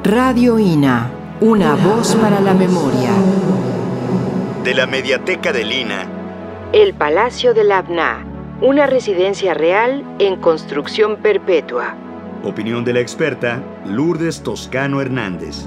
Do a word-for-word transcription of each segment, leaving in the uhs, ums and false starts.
Radio I N A, una voz para la memoria. De la Mediateca del I N A. El Palacio de la Abná, una residencia real en construcción perpetua. Opinión de la experta Lourdes Toscano Hernández.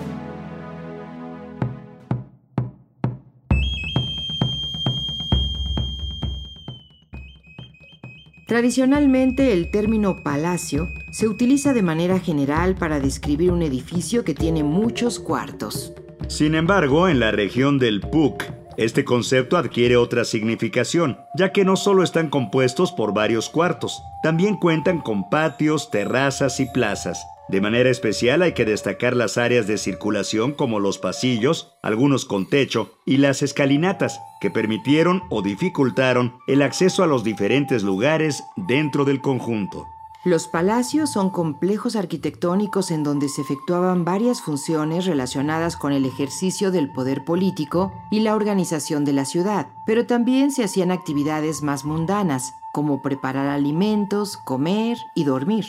Tradicionalmente, el término palacio se utiliza de manera general para describir un edificio que tiene muchos cuartos. Sin embargo, en la región del P U C, este concepto adquiere otra significación, ya que no solo están compuestos por varios cuartos, también cuentan con patios, terrazas y plazas. De manera especial hay que destacar las áreas de circulación como los pasillos, algunos con techo, y las escalinatas, que permitieron o dificultaron el acceso a los diferentes lugares dentro del conjunto. Los palacios son complejos arquitectónicos en donde se efectuaban varias funciones relacionadas con el ejercicio del poder político y la organización de la ciudad, pero también se hacían actividades más mundanas, como preparar alimentos, comer y dormir.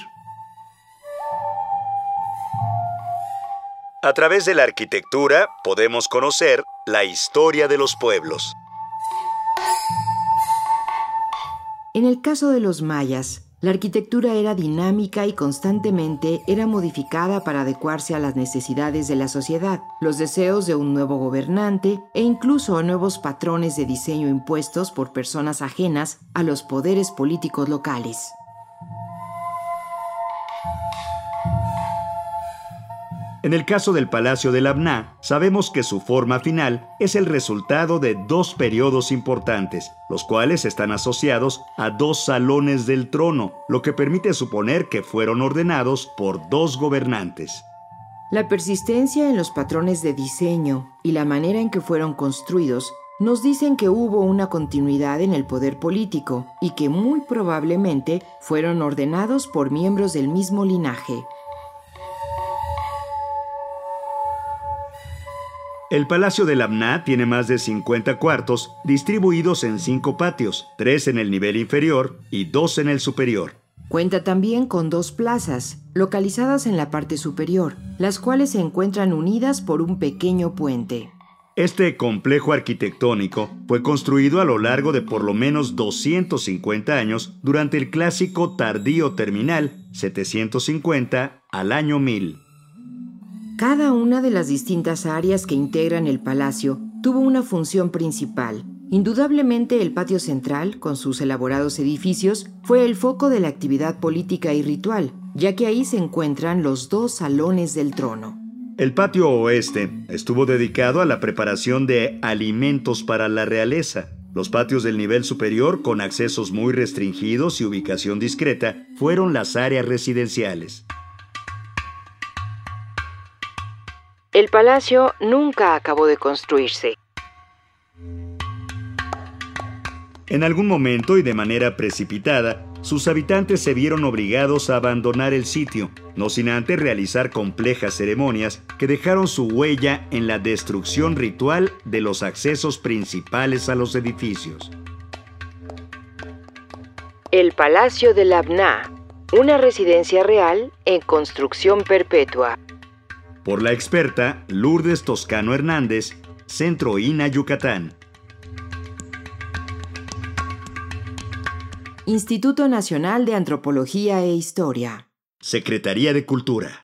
A través de la arquitectura podemos conocer la historia de los pueblos. En el caso de los mayas, la arquitectura era dinámica y constantemente era modificada para adecuarse a las necesidades de la sociedad, los deseos de un nuevo gobernante e incluso a nuevos patrones de diseño impuestos por personas ajenas a los poderes políticos locales. En el caso del Palacio de la Abná, sabemos que su forma final es el resultado de dos periodos importantes, los cuales están asociados a dos salones del trono, lo que permite suponer que fueron ordenados por dos gobernantes. La persistencia en los patrones de diseño y la manera en que fueron construidos nos dicen que hubo una continuidad en el poder político y que muy probablemente fueron ordenados por miembros del mismo linaje. El Palacio de la Abná tiene más de cincuenta cuartos distribuidos en cinco patios, tres en el nivel inferior y dos en el superior. Cuenta también con dos plazas, localizadas en la parte superior, las cuales se encuentran unidas por un pequeño puente. Este complejo arquitectónico fue construido a lo largo de por lo menos doscientos cincuenta años durante el clásico tardío terminal, setecientos cincuenta al año mil. Cada una de las distintas áreas que integran el palacio tuvo una función principal. Indudablemente, el patio central, con sus elaborados edificios, fue el foco de la actividad política y ritual, ya que ahí se encuentran los dos salones del trono. El patio oeste estuvo dedicado a la preparación de alimentos para la realeza. Los patios del nivel superior, con accesos muy restringidos y ubicación discreta, fueron las áreas residenciales. El palacio nunca acabó de construirse. En algún momento y de manera precipitada, sus habitantes se vieron obligados a abandonar el sitio, no sin antes realizar complejas ceremonias que dejaron su huella en la destrucción ritual de los accesos principales a los edificios. El Palacio de la Abná, una residencia real en construcción perpetua. Por la experta Lourdes Toscano Hernández, Centro I N A Yucatán. Instituto Nacional de Antropología e Historia. Secretaría de Cultura.